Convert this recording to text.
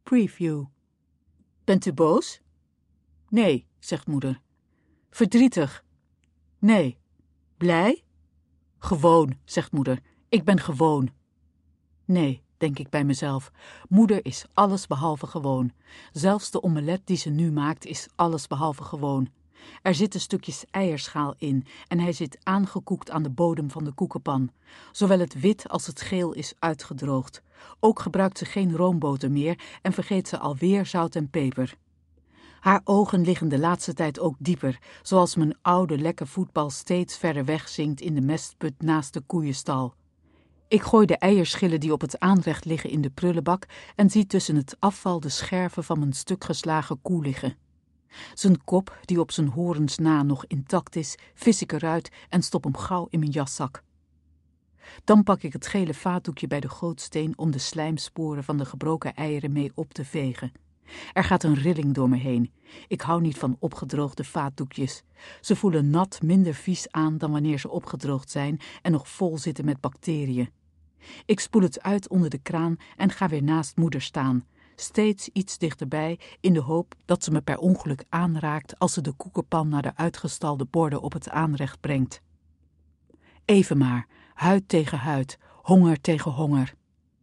Preview. Bent u boos? Nee, zegt moeder. Verdrietig? Nee. Blij? Gewoon, zegt moeder. Ik ben gewoon. Nee, denk ik bij mezelf. Moeder is alles behalve gewoon. Zelfs de omelet die ze nu maakt is alles behalve gewoon. Er zitten stukjes eierschaal in en hij zit aangekoekt aan de bodem van de koekenpan. Zowel het wit als het geel is uitgedroogd. Ook gebruikt ze geen roomboter meer en vergeet ze alweer zout en peper. Haar ogen liggen de laatste tijd ook dieper, zoals mijn oude lekke voetbal steeds verder wegzinkt in de mestput naast de koeienstal. Ik gooi de eierschillen die op het aanrecht liggen in de prullenbak en zie tussen het afval de scherven van mijn stuk geslagen koe liggen. Zijn kop, die op zijn horens na nog intact is, vis ik eruit en stop hem gauw in mijn jaszak. Dan pak ik het gele vaatdoekje bij de gootsteen om de slijmsporen van de gebroken eieren mee op te vegen. Er gaat een rilling door me heen. Ik hou niet van opgedroogde vaatdoekjes. Ze voelen nat minder vies aan dan wanneer ze opgedroogd zijn en nog vol zitten met bacteriën. Ik spoel het uit onder de kraan en ga weer naast moeder staan. Steeds iets dichterbij in de hoop dat ze me per ongeluk aanraakt als ze de koekenpan naar de uitgestalde borden op het aanrecht brengt. Even maar, huid tegen huid, honger tegen honger.